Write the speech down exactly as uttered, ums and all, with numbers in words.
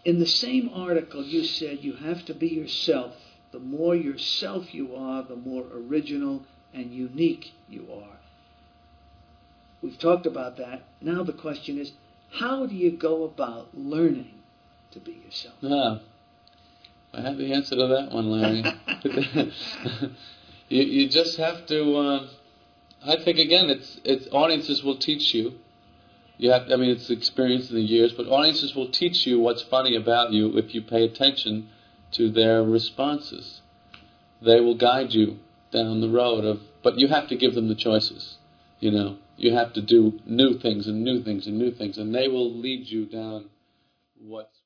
in the same article you said you have to be yourself. The more yourself you are, the more original and unique you are. We've talked about that. Now the question is, how do you go about learning to be yourself? Yeah. I have the answer to that one, Larry. you, you just have to, uh, I think again, it's it's audiences will teach you. You have, I mean, it's experience in the years, but audiences will teach you what's funny about you if you pay attention to their responses. They will guide you down the road of, but you have to give them the choices. You know, you have to do new things and new things and new things, and they will lead you down what's